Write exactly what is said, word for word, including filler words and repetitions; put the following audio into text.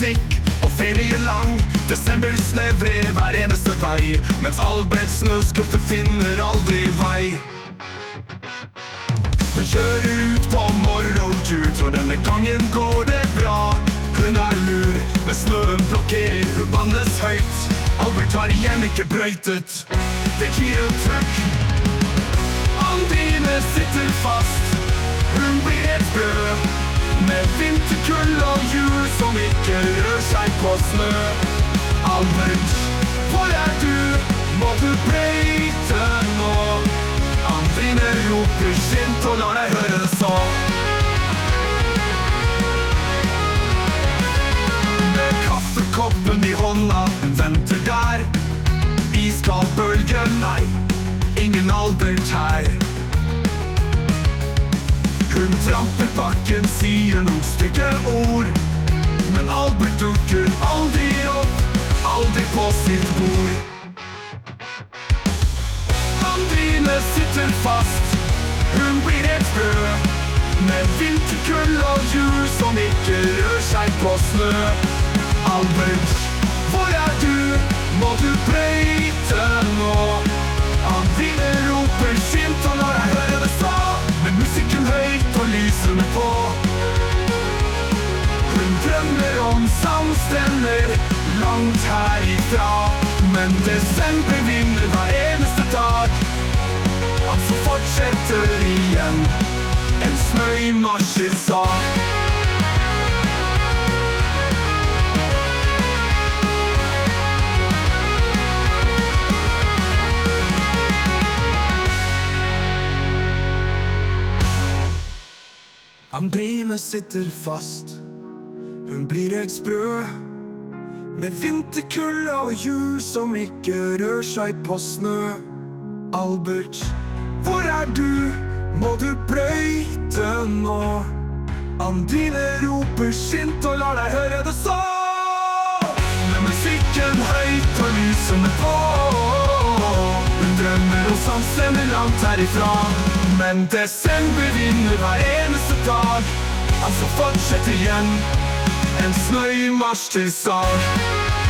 musikk og ferie lang. Desember snevrer hver eneste vei, mens Alberts snøskuffer finner aldri vei. Hun kjører ut på morgentur, tror denne gangen går det bra. Hun er lur, men snøen blokkerer, hun bannes høyt. Albert har igjen ikke brøytet, det gir en trøkk. Andine sitter fast, hun blir helt sprø, med vinterkull og jul som ikke rør seg på snø. Albert, hvor er du? Må du brøyte nå? Andine roper sint og lar deg høre det så. Med kaffekoppen i hånda, hun venter der. Iskald bølge, nei, ingen Albert her. Hun tramper bakken, sier noen stygge ord, men Albert dukker aldri opp, aldri på sitt bord. Andine sitter fast, hun blir helt sprø, med vinterkull og jul som ikke rør seg på snø. Albert, hvor er du? Må du brøyte nå? Andine roper sint og lar deg høre det så, med musikken høyt og lysene på. Hun drømmer om sandstrender langt herifra, men desember vinner hver eneste dag. Altså fortsetter igjen en snøymarsjesang. Andine sitter fast, hun blir helt sprø, med vinterkull og jul som ikke rør seg på snø. Albert, hvor er du? Må du brøyte nå? Andine roper sint og lar deg høre det så, med musikken høyt og lysene på. Hun drømmer om sandstrender langt herifra, men desember vinner hver eneste dag. Altså fortsett igjen en snøymarsjesang.